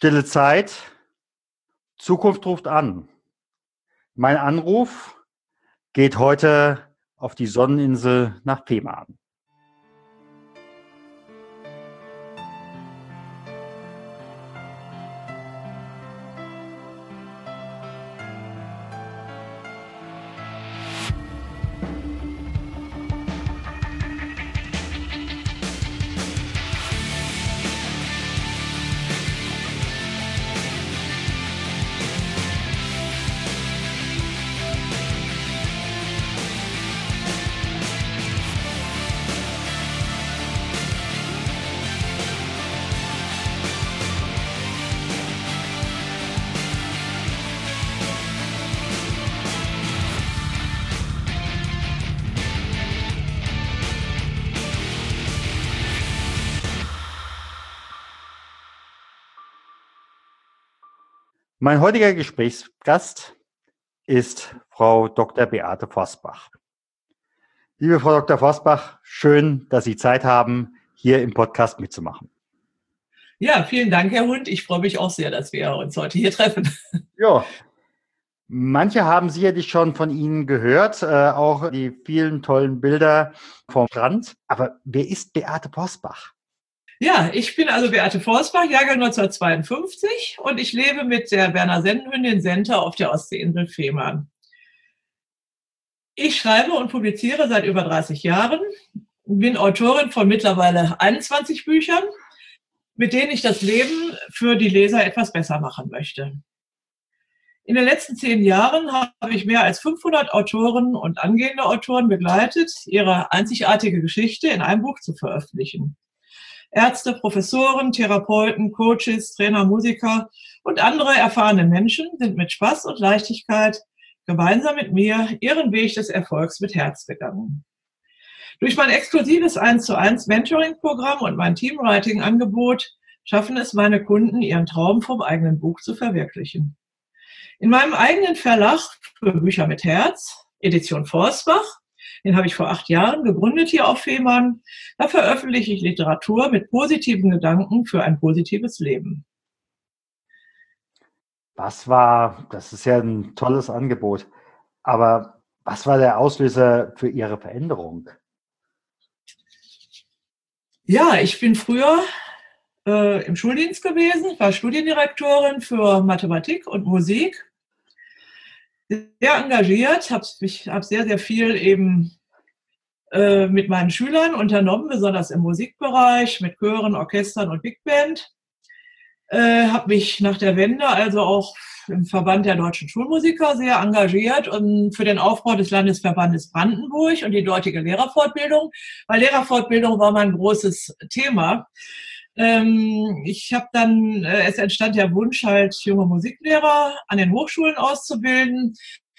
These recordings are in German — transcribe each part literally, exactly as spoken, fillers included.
Stille Zeit, Zukunft ruft an. Mein Anruf geht heute auf die Sonneninsel nach Fehmarn. Mein heutiger Gesprächsgast ist Frau Doktor Beate Forstbach. Liebe Frau Doktor Forstbach, schön, dass Sie Zeit haben, hier im Podcast mitzumachen. Ja, vielen Dank, Herr Hund. Ich freue mich auch sehr, dass wir uns heute hier treffen. Ja, manche haben sicherlich schon von Ihnen gehört, äh, auch die vielen tollen Bilder vom Strand. Aber wer ist Beate Forstbach? Ja, ich bin also Beate Forstbach, Jahrgang neunzehnhundertzweiundfünfzig, und ich lebe mit der Berner Sennenhündin Senta auf der Ostseeinsel Fehmarn. Ich schreibe und publiziere seit über dreißig Jahren, bin Autorin von mittlerweile einundzwanzig Büchern, mit denen ich das Leben für die Leser etwas besser machen möchte. In den letzten zehn Jahren habe ich mehr als fünfhundert Autoren und angehende Autoren begleitet, ihre einzigartige Geschichte in einem Buch zu veröffentlichen. Ärzte, Professoren, Therapeuten, Coaches, Trainer, Musiker und andere erfahrene Menschen sind mit Spaß und Leichtigkeit gemeinsam mit mir ihren Weg des Erfolgs mit Herz gegangen. Durch mein exklusives eins zu eins Mentoring-Programm und mein Teamwriting-Angebot schaffen es meine Kunden, ihren Traum vom eigenen Buch zu verwirklichen. In meinem eigenen Verlag für Bücher mit Herz, Edition Forstbach, den habe ich vor acht Jahren gegründet hier auf Fehmarn. Da veröffentliche ich Literatur mit positiven Gedanken für ein positives Leben. Was war, das ist ja ein tolles Angebot, aber was war der Auslöser für Ihre Veränderung? Ja, ich bin früher äh, im Schuldienst gewesen. Ich war Studiendirektorin für Mathematik und Musik. Sehr engagiert, habe hab sehr, sehr viel eben äh, mit meinen Schülern unternommen, besonders im Musikbereich, mit Chören, Orchestern und Big Band. Äh, habe mich nach der Wende also auch im Verband der deutschen Schulmusiker sehr engagiert und für den Aufbau des Landesverbandes Brandenburg und die dortige Lehrerfortbildung, weil Lehrerfortbildung war mein großes Thema. Ähm, ich habe dann, äh, es entstand der Wunsch, halt junge Musiklehrer an den Hochschulen auszubilden,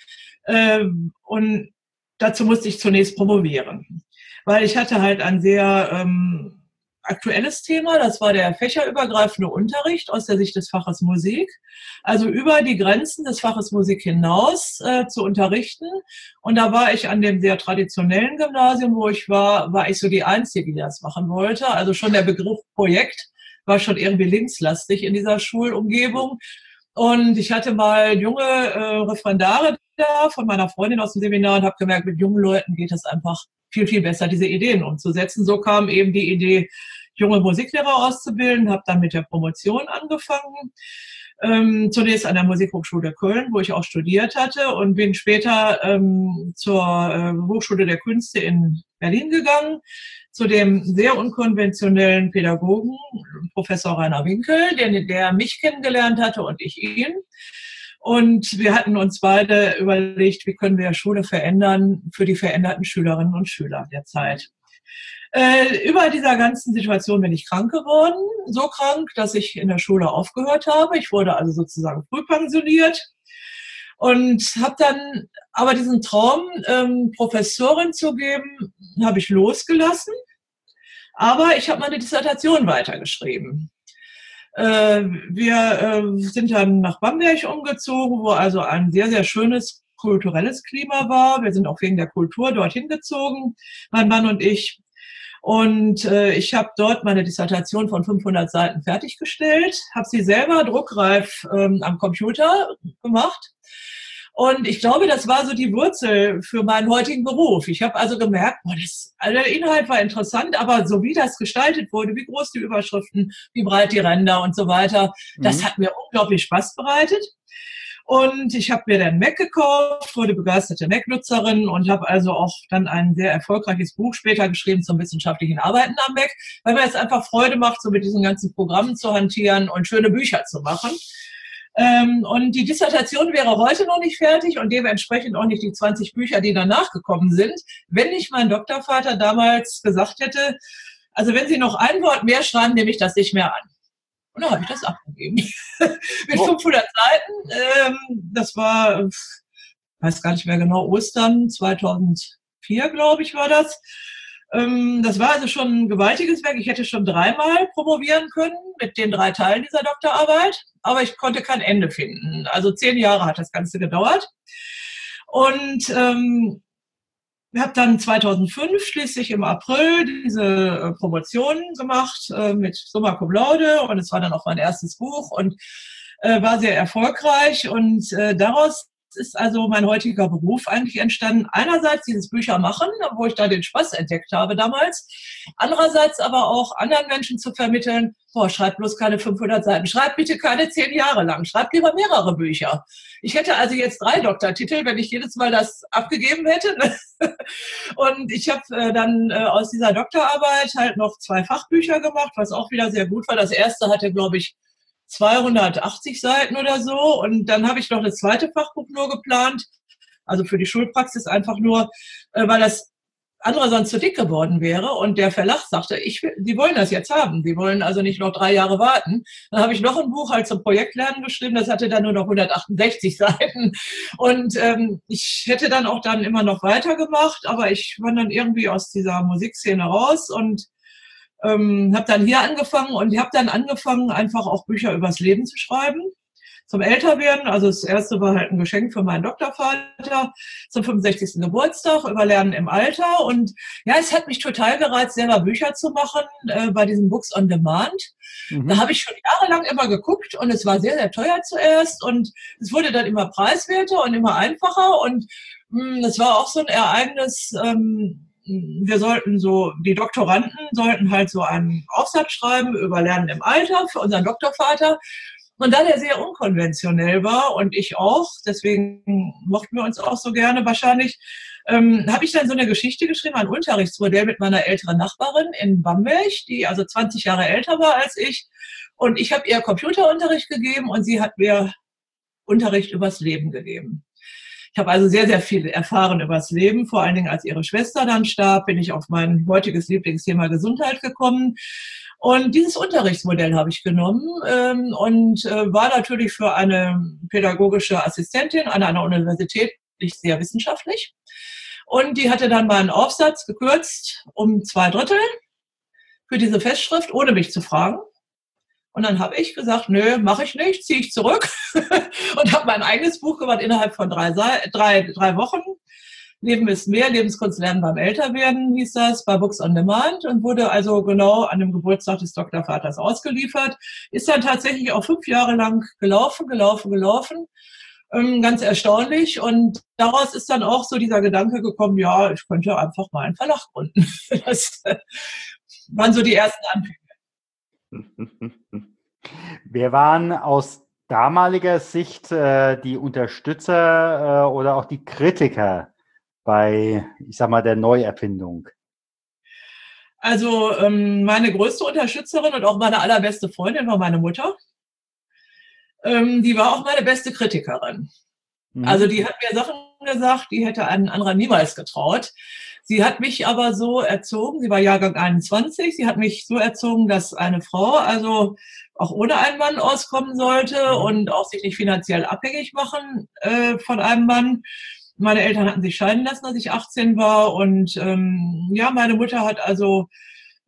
ähm, und dazu musste ich zunächst promovieren, weil ich hatte halt ein sehr ähm, aktuelles Thema, das war der fächerübergreifende Unterricht aus der Sicht des Faches Musik, also über die Grenzen des Faches Musik hinaus äh, zu unterrichten. Und da war ich an dem sehr traditionellen Gymnasium, wo ich war, war ich so die Einzige, die das machen wollte. Also schon der Begriff Projekt war schon irgendwie linkslastig in dieser Schulumgebung. Und ich hatte mal junge äh, Referendare da von meiner Freundin aus dem Seminar und habe gemerkt, mit jungen Leuten geht es einfach viel, viel besser, diese Ideen umzusetzen. So kam eben die Idee, junge Musiklehrer auszubilden, habe dann mit der Promotion angefangen. Ähm, zunächst an der Musikhochschule Köln, wo ich auch studiert hatte, und bin später ähm, zur äh, Hochschule der Künste in Berlin gegangen, zu dem sehr unkonventionellen Pädagogen, Professor Rainer Winkel, der, der mich kennengelernt hatte und ich ihn. Und wir hatten uns beide überlegt, wie können wir Schule verändern für die veränderten Schülerinnen und Schüler der Zeit. Äh, über dieser ganzen Situation bin ich krank geworden, so krank, dass ich in der Schule aufgehört habe. Ich wurde also sozusagen frühpensioniert und habe dann aber diesen Traum, ähm, Professorin zu geben, habe ich losgelassen. Aber ich habe meine Dissertation weitergeschrieben. Äh, wir äh, sind dann nach Bamberg umgezogen, wo also ein sehr, sehr schönes kulturelles Klima war. Wir sind auch wegen der Kultur dorthin gezogen, mein Mann und ich. Und äh, ich habe dort meine Dissertation von fünfhundert Seiten fertiggestellt, habe sie selber druckreif ähm, am Computer gemacht. Und ich glaube, das war so die Wurzel für meinen heutigen Beruf. Ich habe also gemerkt, boah, das, also der Inhalt war interessant, aber so wie das gestaltet wurde, wie groß die Überschriften, wie breit die Ränder und so weiter, mhm. das hat mir unglaublich Spaß bereitet. Und ich habe mir dann Mac gekauft, wurde begeisterte Mac-Nutzerin und habe also auch dann ein sehr erfolgreiches Buch später geschrieben zum wissenschaftlichen Arbeiten am Mac, weil mir es einfach Freude macht, so mit diesen ganzen Programmen zu hantieren und schöne Bücher zu machen. Ähm, und die Dissertation wäre heute noch nicht fertig und dementsprechend auch nicht die zwanzig Bücher, die danach gekommen sind, wenn nicht mein Doktorvater damals gesagt hätte, also wenn Sie noch ein Wort mehr schreiben, nehme ich das nicht mehr an. Und dann habe ich das abgegeben. Mit oh. fünfhundert Seiten. Ähm, das war, weiß gar nicht mehr genau, Ostern zweitausendvier, glaube ich, war das. Ähm, das war also schon ein gewaltiges Werk. Ich hätte schon dreimal promovieren können mit den drei Teilen dieser Doktorarbeit, aber ich konnte kein Ende finden. Also zehn Jahre hat das Ganze gedauert. Und ähm, ich habe dann zweitausendfünf schließlich im April diese äh, Promotion gemacht äh, mit Summa Cum Laude und es war dann auch mein erstes Buch und äh, war sehr erfolgreich und äh, daraus ist also mein heutiger Beruf eigentlich entstanden. Einerseits dieses Bücher machen, wo ich da den Spaß entdeckt habe damals. Andererseits aber auch anderen Menschen zu vermitteln, boah, schreib bloß keine fünfhundert Seiten, schreib bitte keine zehn Jahre lang, schreib lieber mehrere Bücher. Ich hätte also jetzt drei Doktortitel, wenn ich jedes Mal das abgegeben hätte. Und ich habe äh, dann äh, aus dieser Doktorarbeit halt noch zwei Fachbücher gemacht, was auch wieder sehr gut war. Das erste hatte, glaube ich, zweihundertachtzig Seiten oder so. Und dann habe ich noch das zweite Fachbuch nur geplant, also für die Schulpraxis einfach nur, äh, weil das andere sonst zu dick geworden wäre. Und der Verlag sagte, ich will, die wollen das jetzt haben. Die wollen also nicht noch drei Jahre warten. Dann habe ich noch ein Buch halt zum Projektlernen geschrieben. Das hatte dann nur noch hundertachtundsechzig Seiten. Und ähm, ich hätte dann auch dann immer noch weitergemacht. Aber ich war dann irgendwie aus dieser Musikszene raus und ähm, habe dann hier angefangen und habe dann angefangen, einfach auch Bücher übers Leben zu schreiben. Zum Älterwerden, also das erste war halt ein Geschenk für meinen Doktorvater zum fünfundsechzigsten Geburtstag über Lernen im Alter. Und ja, es hat mich total gereizt, selber Bücher zu machen äh, bei diesem Books on Demand. Mhm. Da habe ich schon jahrelang immer geguckt und es war sehr, sehr teuer zuerst und es wurde dann immer preiswerter und immer einfacher und mh, es war auch so ein Ereignis, ähm, wir sollten so, die Doktoranden sollten halt so einen Aufsatz schreiben über Lernen im Alter für unseren Doktorvater. Und da der sehr unkonventionell war und ich auch, deswegen mochten wir uns auch so gerne wahrscheinlich, ähm, habe ich dann so eine Geschichte geschrieben, ein Unterrichtsmodell mit meiner älteren Nachbarin in Bamberg, die also zwanzig Jahre älter war als ich. Und ich habe ihr Computerunterricht gegeben und sie hat mir Unterricht übers Leben gegeben. Ich habe also sehr, sehr viel erfahren übers Leben. Vor allen Dingen, als ihre Schwester dann starb, bin ich auf mein heutiges Lieblingsthema Gesundheit gekommen. Und dieses Unterrichtsmodell habe ich genommen ähm, und äh, war natürlich für eine pädagogische Assistentin an einer Universität nicht sehr wissenschaftlich. Und die hatte dann meinen Aufsatz gekürzt um zwei Drittel für diese Festschrift, ohne mich zu fragen. Und dann habe ich gesagt, nö, mache ich nicht, ziehe ich zurück und habe mein eigenes Buch gemacht innerhalb von drei, drei, drei Wochen. Leben ist mehr, Lebenskunst lernen beim Älterwerden, hieß das, bei Books on Demand und wurde also genau an dem Geburtstag des Doktorvaters ausgeliefert. Ist dann tatsächlich auch fünf Jahre lang gelaufen, gelaufen, gelaufen. Ähm, ganz erstaunlich. Und daraus ist dann auch so dieser Gedanke gekommen, ja, ich könnte einfach mal einen Verlag gründen. Das äh, waren so die ersten Anfänge. Wer waren aus damaliger Sicht äh, die Unterstützer äh, oder auch die Kritiker bei, ich sag mal, der Neuerfindung? Also ähm, meine größte Unterstützerin und auch meine allerbeste Freundin war meine Mutter. Ähm, die war auch meine beste Kritikerin. Mhm. Also die hat mir Sachen gesagt, die hätte einen anderen niemals getraut. Sie hat mich aber so erzogen, sie war Jahrgang einundzwanzig, sie hat mich so erzogen, dass eine Frau also auch ohne einen Mann auskommen sollte und auch sich nicht finanziell abhängig machen äh, von einem Mann. Meine Eltern hatten sich scheiden lassen, als ich achtzehn war und ähm, ja, meine Mutter hat also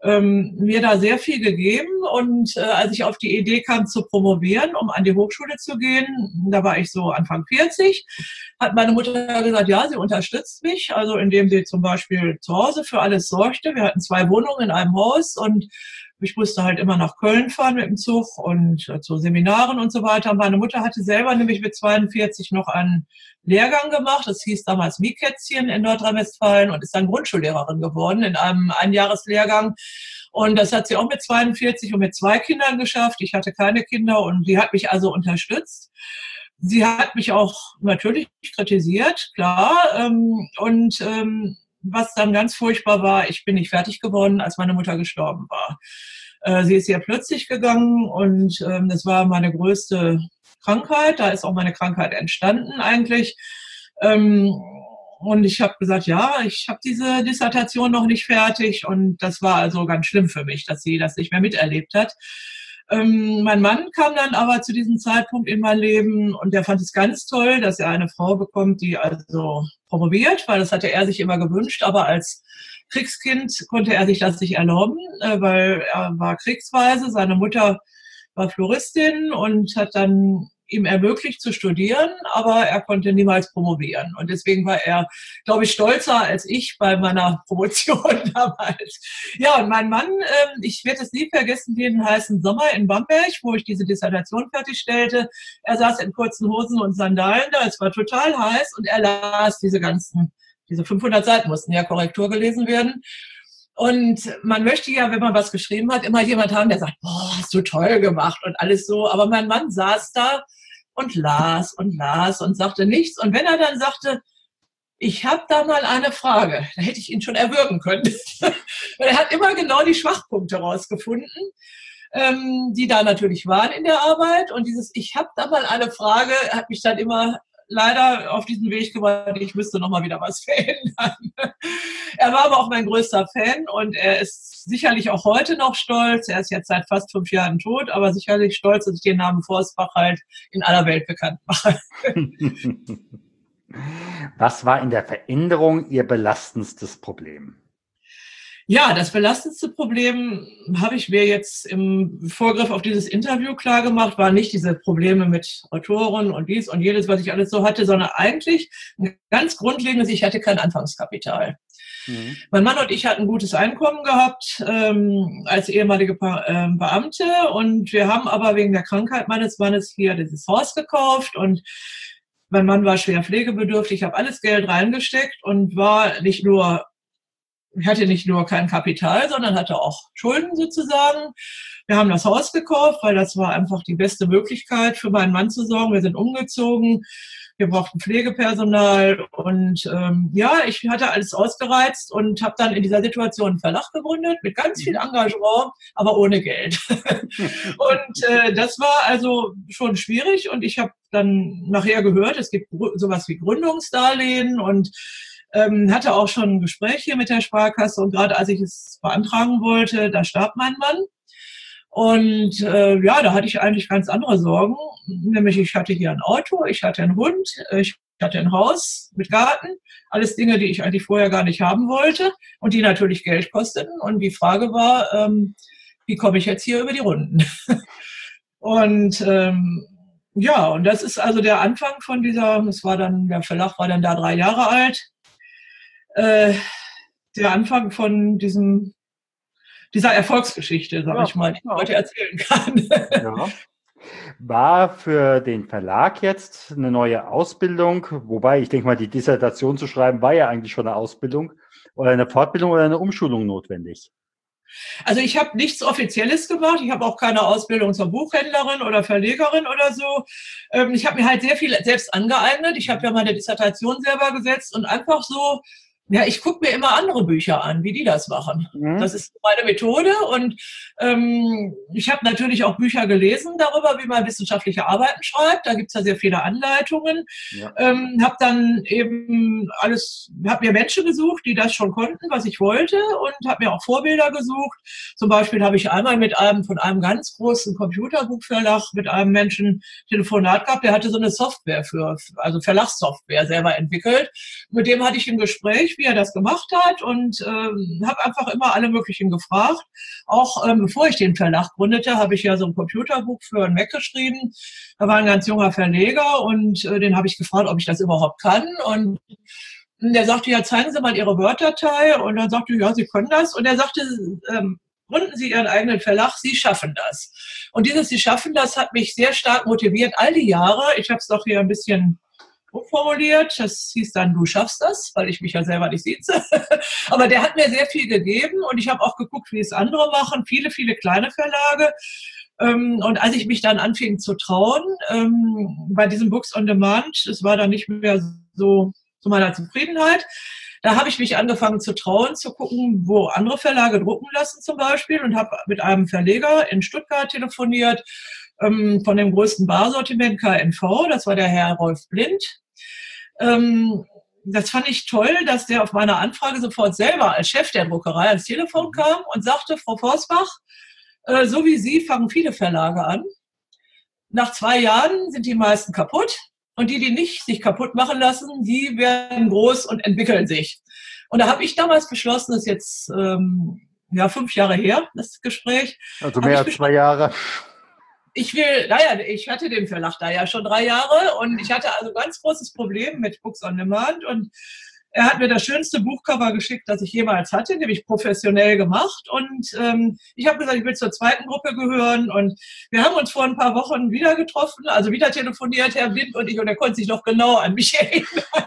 ähm, mir da sehr viel gegeben. Und äh, als ich auf die Idee kam zu promovieren, um an die Hochschule zu gehen, da war ich so Anfang vierzig, hat meine Mutter gesagt, ja, sie unterstützt mich, also indem sie zum Beispiel zu Hause für alles sorgte. Wir hatten zwei Wohnungen in einem Haus und ich musste halt immer nach Köln fahren mit dem Zug und äh, zu Seminaren und so weiter. Meine Mutter hatte selber nämlich mit zweiundvierzig noch einen Lehrgang gemacht. Das hieß damals Miekätzchen in Nordrhein-Westfalen und ist dann Grundschullehrerin geworden in einem Einjahreslehrgang. Und das hat sie auch mit zweiundvierzig und mit zwei Kindern geschafft. Ich hatte keine Kinder und die hat mich also unterstützt. Sie hat mich auch natürlich kritisiert, klar. Ähm, und ähm, was dann ganz furchtbar war, ich bin nicht fertig geworden, als meine Mutter gestorben war. Äh, sie ist ja plötzlich gegangen und ähm, das war meine größte Krankheit. Da ist auch meine Krankheit entstanden eigentlich. Ähm, und ich habe gesagt, ja, ich habe diese Dissertation noch nicht fertig. Und das war also ganz schlimm für mich, dass sie das nicht mehr miterlebt hat. Ähm, mein Mann kam dann aber zu diesem Zeitpunkt in mein Leben und der fand es ganz toll, dass er eine Frau bekommt, die also promoviert, weil das hatte er sich immer gewünscht, aber als Kriegskind konnte er sich das nicht erlauben, äh, weil er war kriegsweise, seine Mutter war Floristin und hat dann ihm ermöglicht zu studieren, aber er konnte niemals promovieren. Und deswegen war er, glaube ich, stolzer als ich bei meiner Promotion damals. Ja, und mein Mann, äh, ich werde es nie vergessen, den heißen Sommer in Bamberg, wo ich diese Dissertation fertigstellte. Er saß in kurzen Hosen und Sandalen da, es war total heiß und er las diese ganzen, diese fünfhundert Seiten mussten ja Korrektur gelesen werden. Und man möchte ja, wenn man was geschrieben hat, immer jemand haben, der sagt, boah, hast du toll gemacht und alles so. Aber mein Mann saß da und las und las und sagte nichts. Und wenn er dann sagte, ich habe da mal eine Frage, da hätte ich ihn schon erwürgen können. Weil er hat immer genau die Schwachpunkte rausgefunden, ähm, die da natürlich waren in der Arbeit. Und dieses Ich habe da mal eine Frage hat mich dann immer leider auf diesen Weg gebracht, ich müsste noch mal wieder was verändern. Er war aber auch mein größter Fan und er ist sicherlich auch heute noch stolz. Er ist jetzt seit fast fünf Jahren tot, aber sicherlich stolz, dass ich den Namen Forstbach halt in aller Welt bekannt mache. Was war in der Veränderung Ihr belastendstes Problem? Ja, das belastendste Problem habe ich mir jetzt im Vorgriff auf dieses Interview klar gemacht, waren nicht diese Probleme mit Autoren und dies und jedes, was ich alles so hatte, sondern eigentlich ein ganz grundlegendes, ich hatte kein Anfangskapital. Mhm. Mein Mann und ich hatten ein gutes Einkommen gehabt ähm, als ehemalige Be- äh, Beamte und wir haben aber wegen der Krankheit meines Mannes hier dieses Haus gekauft und mein Mann war schwer pflegebedürftig, ich habe alles Geld reingesteckt und war nicht nur Ich hatte nicht nur kein Kapital, sondern hatte auch Schulden sozusagen. Wir haben das Haus gekauft, weil das war einfach die beste Möglichkeit für meinen Mann zu sorgen. Wir sind umgezogen, wir brauchten Pflegepersonal und ähm, ja, ich hatte alles ausgereizt und habe dann in dieser Situation einen Verlag gegründet mit ganz viel Engagement, aber ohne Geld. Und äh, das war also schon schwierig und ich habe dann nachher gehört, es gibt sowas wie Gründungsdarlehen und Ähm, hatte auch schon ein Gespräch hier mit der Sparkasse und gerade als ich es beantragen wollte, da starb mein Mann. Und äh, ja, da hatte ich eigentlich ganz andere Sorgen. Nämlich ich hatte hier ein Auto, ich hatte einen Hund, ich hatte ein Haus mit Garten. Alles Dinge, die ich eigentlich vorher gar nicht haben wollte und die natürlich Geld kosteten. Und die Frage war, ähm, wie komme ich jetzt hier über die Runden? Und ähm, ja, und das ist also der Anfang von dieser, das war dann, der Verlag war dann da drei Jahre alt. Äh, der Anfang von diesem, dieser Erfolgsgeschichte, sag ja, ich mal, die ich ja. heute erzählen kann. Ja. War für den Verlag jetzt eine neue Ausbildung, wobei ich denke mal, die Dissertation zu schreiben war ja eigentlich schon eine Ausbildung oder eine Fortbildung oder eine Umschulung notwendig? Also ich habe nichts Offizielles gemacht. Ich habe auch keine Ausbildung zur Buchhändlerin oder Verlegerin oder so. Ähm, ich habe mir halt sehr viel selbst angeeignet. Ich habe ja meine Dissertation selber gesetzt und einfach so, ja, ich gucke mir immer andere Bücher an, wie die das machen. Mhm. Das ist meine Methode und ähm, ich habe natürlich auch Bücher gelesen darüber, wie man wissenschaftliche Arbeiten schreibt. Da gibt's ja sehr viele Anleitungen. Ja. Ähm, habe dann eben alles, habe mir Menschen gesucht, die das schon konnten, was ich wollte und habe mir auch Vorbilder gesucht. Zum Beispiel habe ich einmal mit einem von einem ganz großen Computerbuchverlag mit einem Menschen Telefonat gehabt, der hatte so eine Software für, also Verlagssoftware selber entwickelt. Mit dem hatte ich ein Gespräch, durch, wie er das gemacht hat und ähm, habe einfach immer alle möglichen gefragt. Auch ähm, bevor ich den Verlag gründete, habe ich ja so ein Computerbuch für einen Mac geschrieben. Da war ein ganz junger Verleger und äh, den habe ich gefragt, ob ich das überhaupt kann. Und der sagte, ja, zeigen Sie mal Ihre Word-Datei. Und dann sagte ich, ja, Sie können das. Und er sagte, ähm, gründen Sie Ihren eigenen Verlag, Sie schaffen das. Und dieses Sie schaffen das hat mich sehr stark motiviert, all die Jahre. Ich habe es doch hier ein bisschen formuliert. Das hieß dann, du schaffst das, weil ich mich ja selber nicht sieze. Aber der hat mir sehr viel gegeben und ich habe auch geguckt, wie es andere machen. Viele, viele kleine Verlage. Und als ich mich dann anfing zu trauen, bei diesem Books on Demand, es war dann nicht mehr so zu meiner Zufriedenheit, da habe ich mich angefangen zu trauen, zu gucken, wo andere Verlage drucken lassen zum Beispiel und habe mit einem Verleger in Stuttgart telefoniert, von dem größten Barsortiment K N V, das war der Herr Rolf Blind. Ähm, das fand ich toll, dass der auf meine Anfrage sofort selber als Chef der Druckerei ans Telefon kam und sagte, Frau Forsbach, äh, so wie Sie fangen viele Verlage an. Nach zwei Jahren sind die meisten kaputt und die, die nicht sich kaputt machen lassen, die werden groß und entwickeln sich. Und da habe ich damals beschlossen, das ist jetzt ähm, ja, fünf Jahre her, das Gespräch. Also mehr als zwei Jahre. Ich will, naja, ich hatte den Verlag da ja schon drei Jahre und ich hatte also ganz großes Problem mit Books on Demand und er hat mir das schönste Buchcover geschickt, das ich jemals hatte, nämlich professionell gemacht und ähm, ich habe gesagt, ich will zur zweiten Gruppe gehören und wir haben uns vor ein paar Wochen wieder getroffen, also wieder telefoniert, Herr Blind und ich, und er konnte sich noch genau an mich erinnern.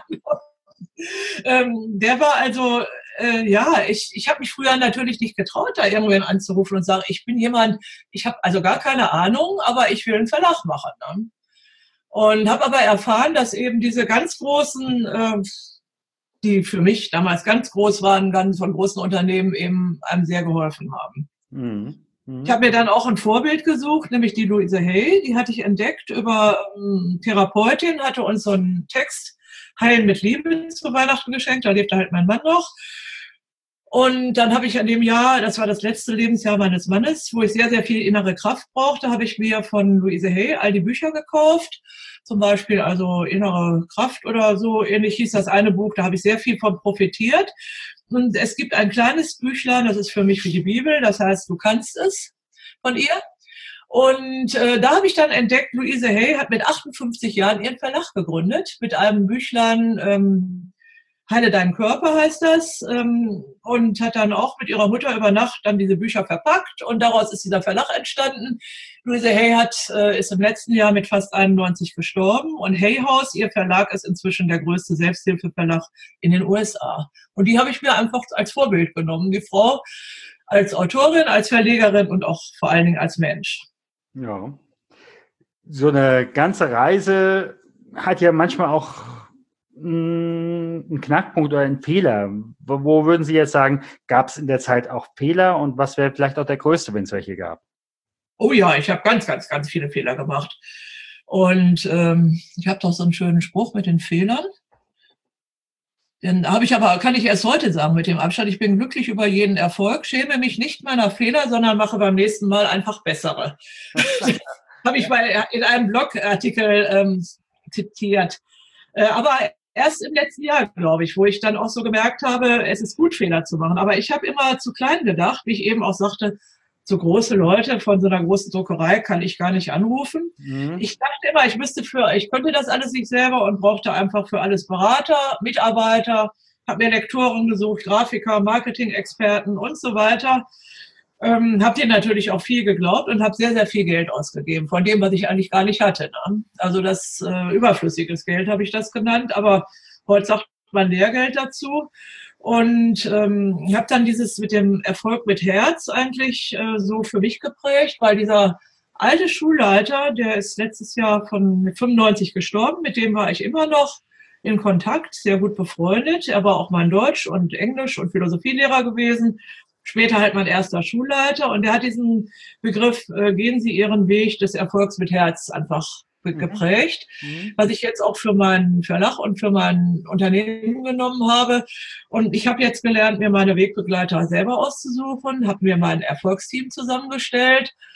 ähm, der war also, äh, ja, ich, ich habe mich früher natürlich nicht getraut, da irgendwen anzurufen und sagen, ich bin jemand, ich habe also gar keine Ahnung, aber ich will einen Verlag machen. Ne? Und habe aber erfahren, dass eben diese ganz großen, äh, die für mich damals ganz groß waren, ganz von großen Unternehmen eben einem sehr geholfen haben. Mhm. Mhm. Ich habe mir dann auch ein Vorbild gesucht, nämlich die Louise Hay, die hatte ich entdeckt über ähm, Therapeutin, hatte uns so einen Text Heilen mit Liebe zu Weihnachten geschenkt, da lebte halt mein Mann noch. Und dann habe ich an dem Jahr, das war das letzte Lebensjahr meines Mannes, wo ich sehr, sehr viel innere Kraft brauchte, habe ich mir von Louise Hay all die Bücher gekauft. Zum Beispiel also Innere Kraft oder so ähnlich hieß das eine Buch, da habe ich sehr viel von profitiert. Und es gibt ein kleines Büchlein, das ist für mich wie die Bibel, das heißt, du kannst es, von ihr. Und äh, da habe ich dann entdeckt, Louise Hay hat mit achtundfünfzig Jahren ihren Verlag gegründet, mit einem Büchlein, ähm, Heile deinen Körper heißt das, ähm, und hat dann auch mit ihrer Mutter über Nacht dann diese Bücher verpackt und daraus ist dieser Verlag entstanden. Louise Hay hat, äh, ist im letzten Jahr mit fast einundneunzig gestorben und Hay House, ihr Verlag, ist inzwischen der größte Selbsthilfeverlag in den U S A. Und die habe ich mir einfach als Vorbild genommen, die Frau als Autorin, als Verlegerin und auch vor allen Dingen als Mensch. Ja, so eine ganze Reise hat ja manchmal auch einen Knackpunkt oder einen Fehler. Wo, wo würden Sie jetzt sagen, gab es in der Zeit auch Fehler und was wäre vielleicht auch der größte, wenn es welche gab? Oh ja, ich habe ganz, ganz, ganz viele Fehler gemacht. Und ähm, ich habe doch so einen schönen Spruch mit den Fehlern. Den habe ich aber, kann ich erst heute sagen mit dem Abstand, ich bin glücklich über jeden Erfolg, schäme mich nicht meiner Fehler, sondern mache beim nächsten Mal einfach bessere. Habe ich mal in einem Blogartikel ähm, zitiert. Äh, aber erst im letzten Jahr, glaube ich, wo ich dann auch so gemerkt habe, es ist gut, Fehler zu machen. Aber ich habe immer zu klein gedacht, wie ich eben auch sagte, so große Leute von so einer großen Druckerei kann ich gar nicht anrufen. Mhm. Ich dachte immer, ich müsste für, ich könnte das alles nicht selber und brauchte einfach für alles Berater, Mitarbeiter, habe mir Lektoren gesucht, Grafiker, Marketing-Experten und so weiter. Ähm, habe denen natürlich auch viel geglaubt und habe sehr, sehr viel Geld ausgegeben, von dem, was ich eigentlich gar nicht hatte. Ne? Also das äh, überflüssiges Geld habe ich das genannt, aber heute sagt man Lehrgeld dazu. Und ähm, ich habe dann dieses mit dem Erfolg mit Herz eigentlich äh, so für mich geprägt, weil dieser alte Schulleiter, der ist letztes Jahr von mit fünfundneunzig gestorben, mit dem war ich immer noch in Kontakt, sehr gut befreundet. Er war auch mein Deutsch- und Englisch- und Philosophielehrer gewesen. Später halt mein erster Schulleiter und der hat diesen Begriff, äh, gehen Sie Ihren Weg des Erfolgs mit Herz einfach geprägt, mhm. was ich jetzt auch für meinen Verlag und für mein Unternehmen genommen habe. Und ich habe jetzt gelernt, mir meine Wegbegleiter selber auszusuchen, habe mir mein Erfolgsteam zusammengestellt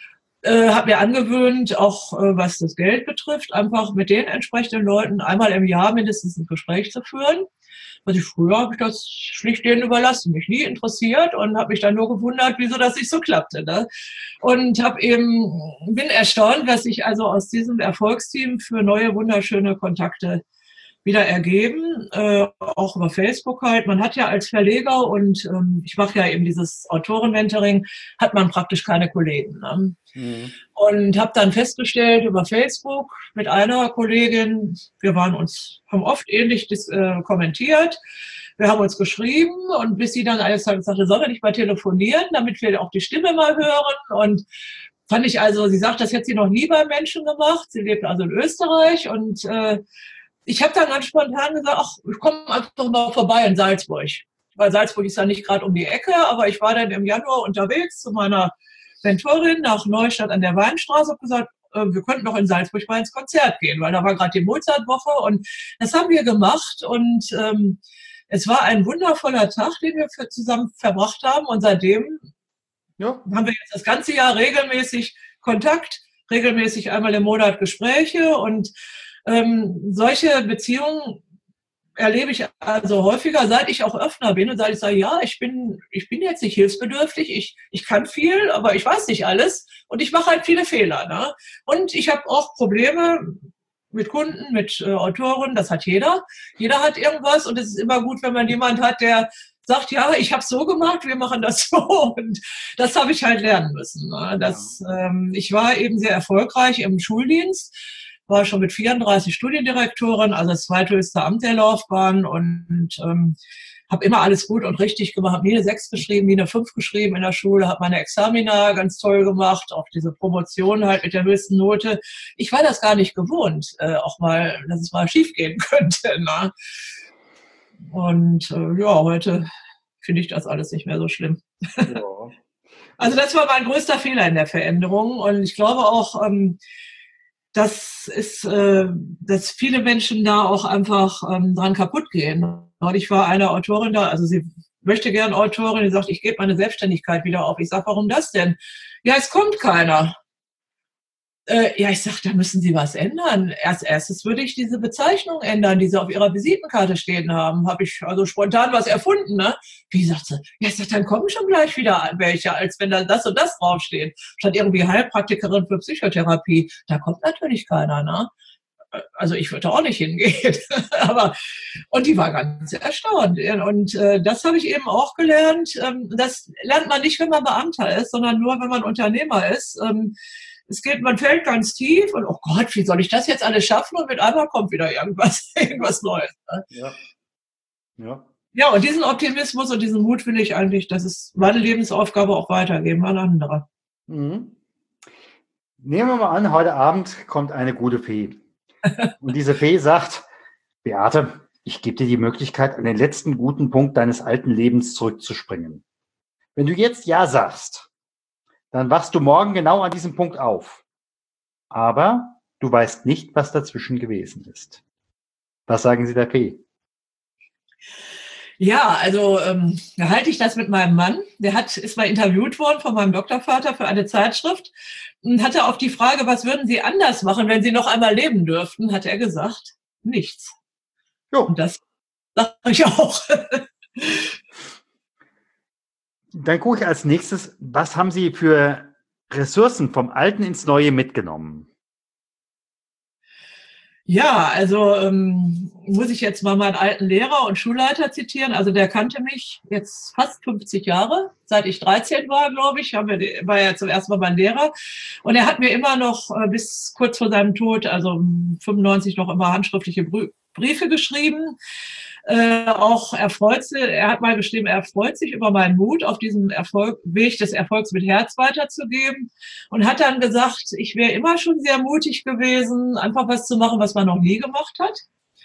Äh, habe mir angewöhnt, auch äh, was das Geld betrifft, einfach mit den entsprechenden Leuten einmal im Jahr mindestens ein Gespräch zu führen. Also früher habe ich das schlicht denen überlassen, mich nie interessiert und habe mich dann nur gewundert, wieso das nicht so klappte. Ne? Und habe eben bin erstaunt, dass sich also aus diesem Erfolgsteam für neue wunderschöne Kontakte wieder ergeben, äh, auch über Facebook halt. Man hat ja als Verleger und ähm, ich mache ja eben dieses Autoren-Mentoring, hat man praktisch keine Kollegen. Ne? Mhm. Und habe dann festgestellt über Facebook mit einer Kollegin, wir waren uns, haben oft ähnlich dis, äh, kommentiert, wir haben uns geschrieben und bis sie dann eines Tages sagte, sollen wir nicht mal telefonieren, damit wir auch die Stimme mal hören und fand ich also, sie sagt, das hätte sie noch nie bei Menschen gemacht, sie lebt also in Österreich und äh, ich habe dann ganz spontan gesagt, ach, ich komme einfach mal vorbei in Salzburg. Weil Salzburg ist ja nicht gerade um die Ecke, aber ich war dann im Januar unterwegs zu meiner Mentorin nach Neustadt an der Weinstraße und gesagt, äh, wir könnten doch in Salzburg mal ins Konzert gehen, weil da war gerade die Mozartwoche und das haben wir gemacht und ähm, es war ein wundervoller Tag, den wir für, zusammen verbracht haben und seitdem ja. haben wir jetzt das ganze Jahr regelmäßig Kontakt, regelmäßig einmal im Monat Gespräche und Ähm, solche Beziehungen erlebe ich also häufiger, seit ich auch Öffner bin und seit ich sage, ja, ich bin, ich bin jetzt nicht hilfsbedürftig, ich, ich kann viel, aber ich weiß nicht alles und ich mache halt viele Fehler. Ne? Und ich habe auch Probleme mit Kunden, mit äh, Autoren, das hat jeder. Jeder hat irgendwas und es ist immer gut, wenn man jemand hat, der sagt, ja, ich habe es so gemacht, wir machen das so. Und das habe ich halt lernen müssen. Ne? Das, ähm, ich war eben sehr erfolgreich im Schuldienst, war schon mit vierunddreißig Studiendirektoren, also das zweithöchste Amt der Laufbahn und ähm, habe immer alles gut und richtig gemacht, habe nie eine sechs geschrieben, nie eine fünf geschrieben in der Schule, habe meine Examina ganz toll gemacht, auch diese Promotion halt mit der höchsten Note. Ich war das gar nicht gewohnt, äh, auch mal, dass es mal schief gehen könnte. Ne? Und äh, ja, heute finde ich das alles nicht mehr so schlimm. Ja. Also das war mein größter Fehler in der Veränderung und ich glaube auch, ähm, das ist, äh, dass viele Menschen da auch einfach ähm, dran kaputt gehen. Und ich war eine Autorin da, also sie möchte gern Autorin, die sagt, ich gebe meine Selbstständigkeit wieder auf. Ich sage, warum das denn? Ja, es kommt keiner. Äh, ja, ich sage, da müssen Sie was ändern. Als erstes würde ich diese Bezeichnung ändern, die Sie auf Ihrer Visitenkarte stehen haben. Habe ich also spontan was erfunden, ne? Wie sagt sie? Ja, ich sag, dann kommen schon gleich wieder welche, als wenn da das und das draufsteht. Statt irgendwie Heilpraktikerin für Psychotherapie. Da kommt natürlich keiner, ne? Also ich würde auch nicht hingehen. Aber und die war ganz erstaunt. Und äh, das habe ich eben auch gelernt. Ähm, das lernt man nicht, wenn man Beamter ist, sondern nur, wenn man Unternehmer ist. Ähm, Es geht, man fällt ganz tief und oh Gott, wie soll ich das jetzt alles schaffen? Und mit einmal kommt wieder irgendwas, irgendwas Neues. Ne? Ja. Ja. Ja, und diesen Optimismus und diesen Mut will ich eigentlich, das ist meine Lebensaufgabe auch weitergeben an andere. Mhm. Nehmen wir mal an, heute Abend kommt eine gute Fee. Und diese Fee sagt, Beate, ich gebe dir die Möglichkeit, an den letzten guten Punkt deines alten Lebens zurückzuspringen. Wenn du jetzt Ja sagst, dann wachst du morgen genau an diesem Punkt auf. Aber du weißt nicht, was dazwischen gewesen ist. Was sagen Sie der Fee? Ja, also ähm, da halte ich das mit meinem Mann. Der hat, ist mal interviewt worden von meinem Doktorvater für eine Zeitschrift und hatte auf die Frage, was würden Sie anders machen, wenn Sie noch einmal leben dürften, hat er gesagt, nichts. Jo. Und das sage ich auch. Dann gucke ich als nächstes, was haben Sie für Ressourcen vom Alten ins Neue mitgenommen? Ja, also ähm, muss ich jetzt mal meinen alten Lehrer und Schulleiter zitieren. Also der kannte mich jetzt fast fünfzig Jahre, seit ich dreizehn war, glaube ich, haben wir, war er zum ersten Mal mein Lehrer. Und er hat mir immer noch äh, bis kurz vor seinem Tod, also fünfundneunzig, noch immer handschriftliche Briefe geschrieben. Äh, auch erfreut sich, er hat mal geschrieben, er freut sich über meinen Mut, auf diesem Erfolg, Weg des Erfolgs mit Herz weiterzugeben und hat dann gesagt, ich wäre immer schon sehr mutig gewesen, einfach was zu machen, was man noch nie gemacht hat.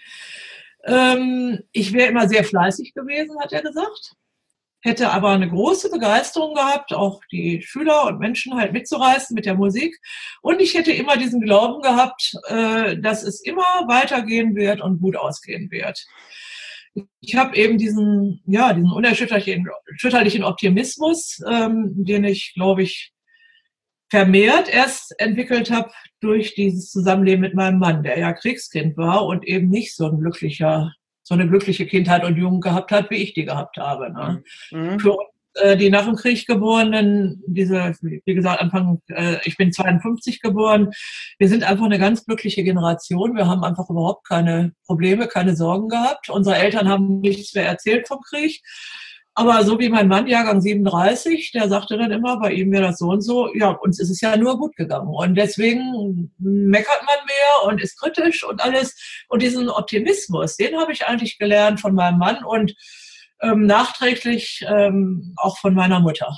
Ähm, ich wäre immer sehr fleißig gewesen, hat er gesagt, hätte aber eine große Begeisterung gehabt, auch die Schüler und Menschen halt mitzureißen mit der Musik und ich hätte immer diesen Glauben gehabt, äh, dass es immer weitergehen wird und gut ausgehen wird. Ich habe eben diesen, ja, diesen unerschütterlichen Optimismus, ähm, den ich, glaube ich, vermehrt erst entwickelt habe durch dieses Zusammenleben mit meinem Mann, der ja Kriegskind war und eben nicht so ein glücklicher, so eine glückliche Kindheit und Jugend gehabt hat, wie ich die gehabt habe. Ne? Mhm. Für uns, äh, die nach dem Krieg geborenen, diese, wie gesagt, Anfang, äh, ich bin zweiundfünfzig geboren, wir sind einfach eine ganz glückliche Generation. Wir haben einfach überhaupt keine Probleme, keine Sorgen gehabt. Unsere Eltern haben nichts mehr erzählt vom Krieg. Aber so wie mein Mann, Jahrgang siebenunddreißig, der sagte dann immer, bei ihm wäre das so und so, ja, uns ist es ja nur gut gegangen. Und deswegen meckert man mehr und ist kritisch und alles. Und diesen Optimismus, den habe ich eigentlich gelernt von meinem Mann und ähm, nachträglich ähm, auch von meiner Mutter.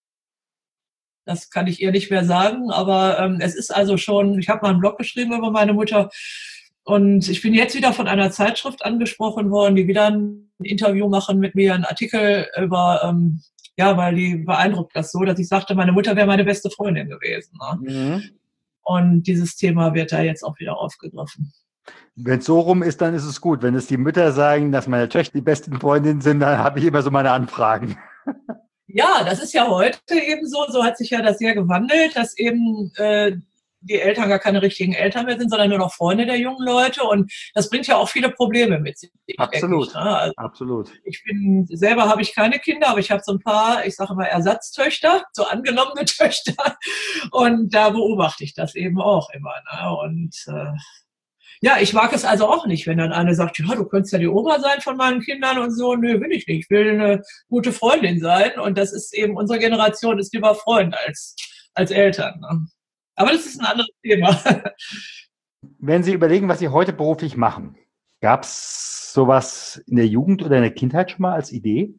Das kann ich ihr nicht mehr sagen, aber ähm, es ist also schon, ich habe mal einen Blog geschrieben über meine Mutter. Und ich bin jetzt wieder von einer Zeitschrift angesprochen worden, die wieder ein Interview machen mit mir, einen Artikel über, ähm, ja, weil die beeindruckt das so, dass ich sagte, meine Mutter wäre meine beste Freundin gewesen. Ne? Mhm. Und dieses Thema wird da jetzt auch wieder aufgegriffen. Wenn es so rum ist, dann ist es gut. Wenn es die Mütter sagen, dass meine Töchter die besten Freundinnen sind, dann habe ich immer so meine Anfragen. Ja, das ist ja heute eben so. So hat sich ja das sehr gewandelt, dass eben äh, die Eltern gar keine richtigen Eltern mehr sind, sondern nur noch Freunde der jungen Leute. Und das bringt ja auch viele Probleme mit sich. Absolut, ich, ne? Also absolut. ich bin, selber habe ich keine Kinder, aber ich habe so ein paar, ich sage mal Ersatztöchter, so angenommene Töchter. Und da beobachte ich das eben auch immer. Ne? Und äh, ja, ich mag es also auch nicht, wenn dann eine sagt, ja, du könntest ja die Oma sein von meinen Kindern und so. Nö, will ich nicht. Ich will eine gute Freundin sein. Und das ist eben, unsere Generation ist lieber Freund als, als Eltern. Ne? Aber das ist ein anderes Thema. Wenn Sie überlegen, was Sie heute beruflich machen, gab es sowas in der Jugend oder in der Kindheit schon mal als Idee?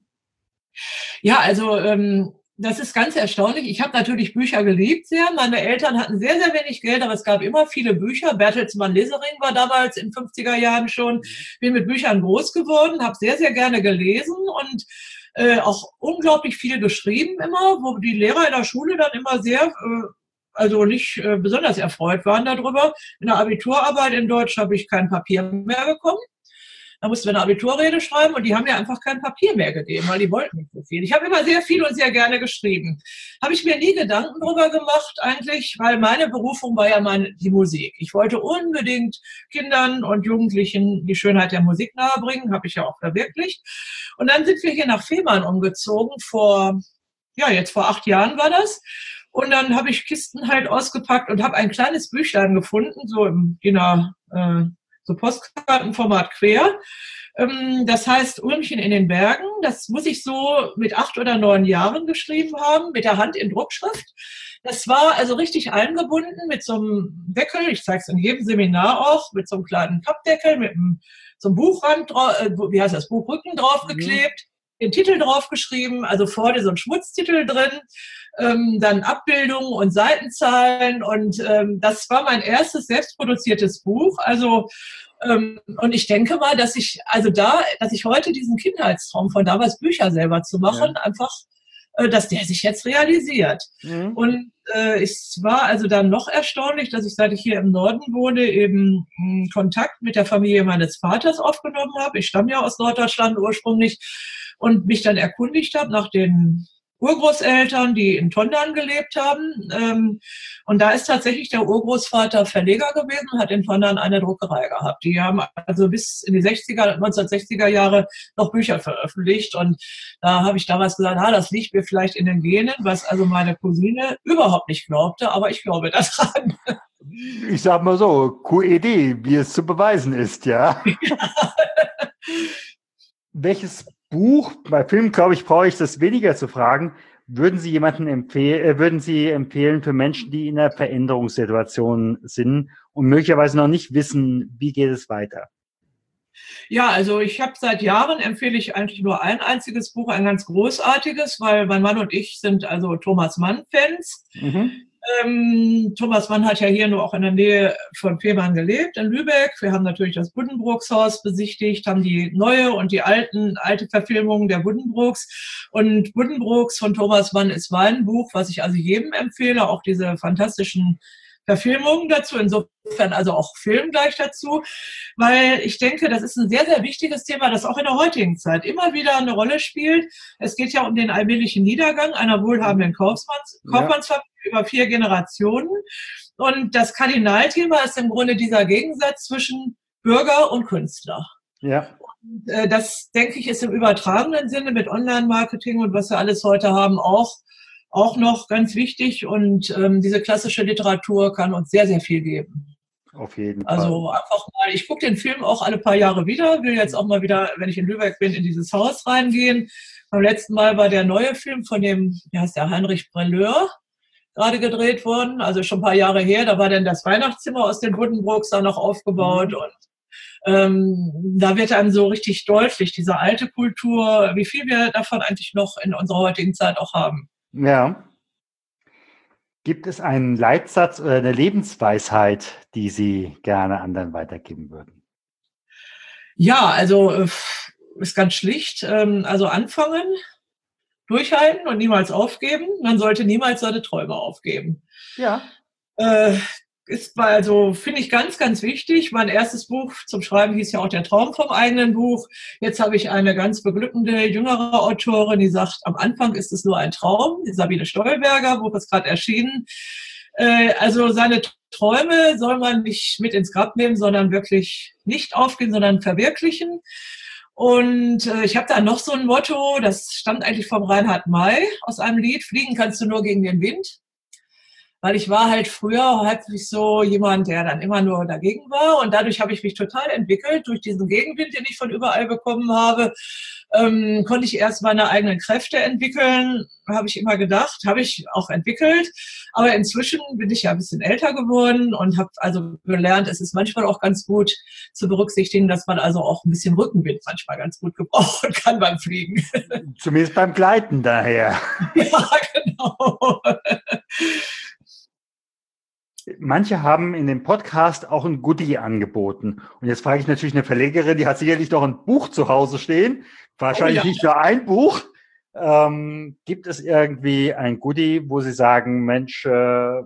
Ja, also ähm, das ist ganz erstaunlich. Ich habe natürlich Bücher geliebt sehr. Meine Eltern hatten sehr, sehr wenig Geld, aber es gab immer viele Bücher. Bertelsmann Lesering war damals in den fünfziger Jahren schon. Bin mit Büchern groß geworden, habe sehr, sehr gerne gelesen und äh, auch unglaublich viel geschrieben immer, wo die Lehrer in der Schule dann immer sehr... Äh, also nicht äh, besonders erfreut waren darüber. In der Abiturarbeit in Deutsch habe ich kein Papier mehr bekommen. Da mussten wir eine Abiturrede schreiben und die haben mir einfach kein Papier mehr gegeben, weil die wollten nicht so viel. Ich habe immer sehr viel und sehr gerne geschrieben. Habe ich mir nie Gedanken drüber gemacht eigentlich, weil meine Berufung war ja meine, die Musik. Ich wollte unbedingt Kindern und Jugendlichen die Schönheit der Musik nahebringen, habe ich ja auch verwirklicht. Und dann sind wir hier nach Fehmarn umgezogen, vor, ja jetzt vor acht Jahren war das. Und dann habe ich Kisten halt ausgepackt und habe ein kleines Büchlein gefunden, so im D I N A, äh, so Postkartenformat quer. Ähm, das heißt Ulmchen in den Bergen. Das muss ich so mit acht oder neun Jahren geschrieben haben, mit der Hand in Druckschrift. Das war also richtig eingebunden mit so einem Deckel, ich zeige es in jedem Seminar auch, mit so einem kleinen Pappdeckel, mit einem, so einem Buchrand, äh, wie heißt das, Buchrücken draufgeklebt. Mhm. Den Titel draufgeschrieben, also vorne so ein Schmutztitel drin, ähm, dann Abbildungen und Seitenzahlen und ähm, das war mein erstes selbstproduziertes Buch. Also ähm, und ich denke mal, dass ich also da, dass ich heute diesen Kindheitstraum von damals Bücher selber zu machen, ja. einfach, äh, dass der sich jetzt realisiert. Mhm. Und äh, es war also dann noch erstaunlich, dass ich, seit ich hier im Norden wohne, eben mh, Kontakt mit der Familie meines Vaters aufgenommen habe. Ich stamme ja aus Norddeutschland ursprünglich. Und mich dann erkundigt habe nach den Urgroßeltern, die in Tondern gelebt haben. Und da ist tatsächlich der Urgroßvater Verleger gewesen, hat in Tondern eine Druckerei gehabt. Die haben also bis in die sechziger, neunzehnhundertsechziger Jahre noch Bücher veröffentlicht. Und da habe ich damals gesagt, ah, das liegt mir vielleicht in den Genen, was also meine Cousine überhaupt nicht glaubte, aber ich glaube daran. Ich sag mal so, Q E D, wie es zu beweisen ist, ja. ja. Welches Buch, bei Film, glaube ich, brauche ich das weniger zu fragen. Würden Sie jemanden empfehlen, äh, würden Sie empfehlen für Menschen, die in einer Veränderungssituation sind und möglicherweise noch nicht wissen, wie geht es weiter? Ja, also ich habe seit Jahren, empfehle ich eigentlich nur ein einziges Buch, ein ganz großartiges, weil mein Mann und ich sind also Thomas Mann-Fans. Mhm. Ähm, Thomas Mann hat ja hier nur auch in der Nähe von Fehmarn gelebt, in Lübeck. Wir haben natürlich das Buddenbrooks-Haus besichtigt, haben die neue und die alten, alte Verfilmung der Buddenbrooks. Und Buddenbrooks von Thomas Mann ist mein Buch, was ich also jedem empfehle, auch diese fantastischen Verfilmungen dazu, insofern also auch Film gleich dazu, weil ich denke, das ist ein sehr, sehr wichtiges Thema, das auch in der heutigen Zeit immer wieder eine Rolle spielt. Es geht ja um den allmählichen Niedergang einer wohlhabenden Kaufmanns, Kaufmannsfamilie ja. über vier Generationen. Und das Kardinalthema ist im Grunde dieser Gegensatz zwischen Bürger und Künstler. Ja. Und, äh, das, denke ich, ist im übertragenen Sinne mit Online-Marketing und was wir alles heute haben auch auch noch ganz wichtig. Und ähm, diese klassische Literatur kann uns sehr, sehr viel geben. Auf jeden Fall. Also einfach mal, ich gucke den Film auch alle paar Jahre wieder, will jetzt auch mal wieder, wenn ich in Lübeck bin, in dieses Haus reingehen. Beim letzten Mal war der neue Film von dem, wie heißt der, Heinrich Brelleur, gerade gedreht worden, also schon ein paar Jahre her. Da war dann das Weihnachtszimmer aus den Buddenbrooks da noch aufgebaut mhm. und ähm, da wird einem so richtig deutlich, diese alte Kultur, wie viel wir davon eigentlich noch in unserer heutigen Zeit auch haben. Ja. Gibt es einen Leitsatz oder eine Lebensweisheit, die Sie gerne anderen weitergeben würden? Ja, also ist ganz schlicht. Also anfangen, durchhalten und niemals aufgeben. Man sollte niemals seine Träume aufgeben. Ja. Äh, ist also, finde ich, ganz, ganz wichtig. Mein erstes Buch zum Schreiben hieß ja auch Der Traum vom eigenen Buch. Jetzt habe ich eine ganz beglückende, jüngere Autorin, die sagt, am Anfang ist es nur ein Traum. Die Sabine Stolberger, Buch ist gerade erschienen. Äh, also seine Träume soll man nicht mit ins Grab nehmen, sondern wirklich nicht aufgeben, sondern verwirklichen. Und äh, ich habe da noch so ein Motto, das stammt eigentlich vom Reinhard May aus einem Lied, Fliegen kannst du nur gegen den Wind. Weil ich war halt früher häufig so jemand, der dann immer nur dagegen war. Und dadurch habe ich mich total entwickelt. Durch diesen Gegenwind, den ich von überall bekommen habe, ähm, konnte ich erst meine eigenen Kräfte entwickeln. Habe ich immer gedacht, habe ich auch entwickelt. Aber inzwischen bin ich ja ein bisschen älter geworden und habe also gelernt, es ist manchmal auch ganz gut zu berücksichtigen, dass man also auch ein bisschen Rückenwind manchmal ganz gut gebrauchen kann beim Fliegen. Zumindest beim Gleiten daher. Ja, genau. Manche haben in dem Podcast auch ein Goodie angeboten. Und jetzt frage ich natürlich eine Verlegerin, die hat sicherlich noch ein Buch zu Hause stehen. Wahrscheinlich oh ja. nicht nur ein Buch. Ähm, gibt es irgendwie ein Goodie, wo Sie sagen, Mensch, äh,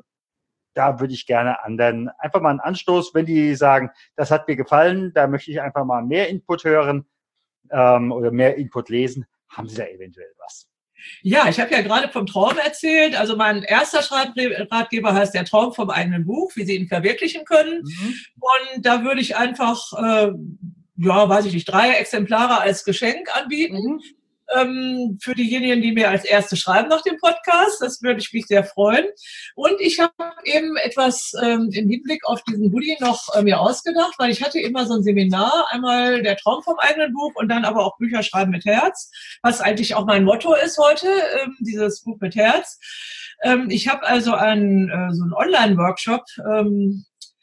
da würde ich gerne anderen einfach mal einen Anstoß, wenn die sagen, das hat mir gefallen, da möchte ich einfach mal mehr Input hören ähm, oder mehr Input lesen. Haben Sie da eventuell was? Ja, ich habe ja gerade vom Traum erzählt. Also mein erster Schreibratgeber heißt Der Traum vom eigenen Buch, wie Sie ihn verwirklichen können. Mhm. Und da würde ich einfach, äh, ja, weiß ich nicht, drei Exemplare als Geschenk anbieten. Mhm. Ähm, für diejenigen, die mir als Erste schreiben nach dem Podcast. Das würde ich mich sehr freuen. Und ich habe eben etwas ähm, im Hinblick auf diesen Goodie noch äh, mir ausgedacht, weil ich hatte immer so ein Seminar, einmal Der Traum vom eigenen Buch und dann aber auch Bücher schreiben mit Herz, was eigentlich auch mein Motto ist heute, ähm, dieses Buch mit Herz. Ähm, ich habe also einen, äh, so einen Online-Workshop ähm,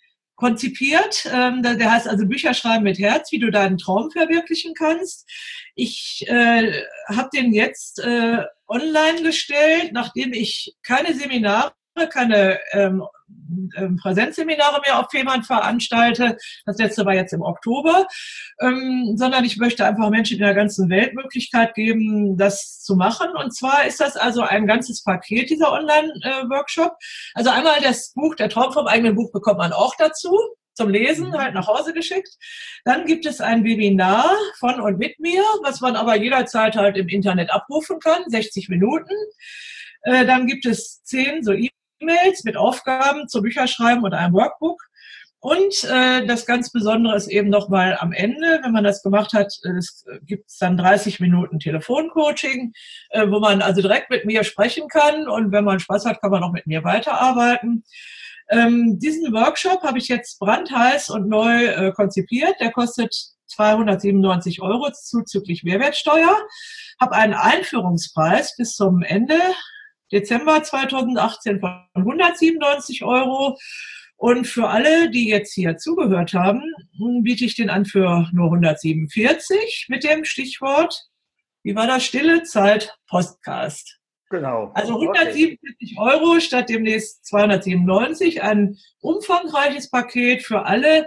konzipiert. Ähm, der heißt also Bücher schreiben mit Herz, wie du deinen Traum verwirklichen kannst. Ich äh, habe den jetzt äh, online gestellt, nachdem ich keine Seminare, keine ähm, ähm, Präsenzseminare mehr auf Fehmarn veranstalte. Das letzte war jetzt im Oktober. Ähm, sondern ich möchte einfach Menschen in der ganzen Welt Möglichkeit geben, das zu machen. Und zwar ist das also ein ganzes Paket, dieser Online-Workshop. Also einmal das Buch, der Traum vom eigenen Buch bekommt man auch dazu, zum Lesen, halt nach Hause geschickt. Dann gibt es ein Webinar von und mit mir, was man aber jederzeit halt im Internet abrufen kann, sechzig Minuten. Äh, dann gibt es zehn so E-Mails mit Aufgaben zum Bücherschreiben und einem Workbook. Und äh, das ganz Besondere ist eben nochmal am Ende, wenn man das gemacht hat, es gibt dann dreißig Minuten Telefoncoaching, äh, wo man also direkt mit mir sprechen kann. Und wenn man Spaß hat, kann man auch mit mir weiterarbeiten. Ähm, diesen Workshop habe ich jetzt brandheiß und neu äh, konzipiert. Der kostet zweihundertsiebenundneunzig Euro zuzüglich Mehrwertsteuer. Habe einen Einführungspreis bis zum Ende Dezember zweitausendachtzehn von hundertsiebenundneunzig Euro. Und für alle, die jetzt hier zugehört haben, biete ich den an für nur hundertsiebenundvierzig mit dem Stichwort, wie war das, Stille Zeit Podcast. Genau. Also hundertsiebenundvierzig okay. Euro statt demnächst zweihundertsiebenundneunzig. Ein umfangreiches Paket für alle,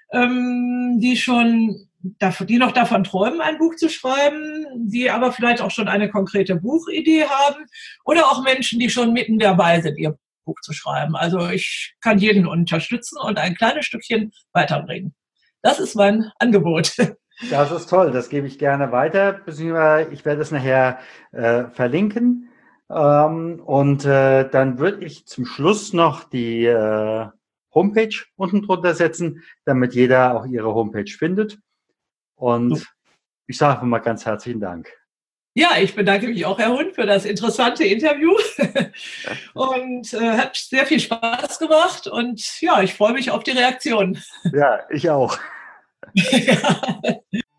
ähm, die schon, die noch davon träumen, ein Buch zu schreiben, die aber vielleicht auch schon eine konkrete Buchidee haben oder auch Menschen, die schon mitten dabei sind, ihr Buch zu schreiben. Also ich kann jeden unterstützen und ein kleines Stückchen weiterbringen. Das ist mein Angebot. Das ist toll, das gebe ich gerne weiter, beziehungsweise ich werde es nachher äh, verlinken. Ähm, und äh, dann würde ich zum Schluss noch die äh, Homepage unten drunter setzen, damit jeder auch ihre Homepage findet. Und ich sage mal ganz herzlichen Dank. Ja, ich bedanke mich auch, Herr Hund, für das interessante Interview und äh, hat sehr viel Spaß gemacht und ja, ich freue mich auf die Reaktion. Ja, ich auch. Ja.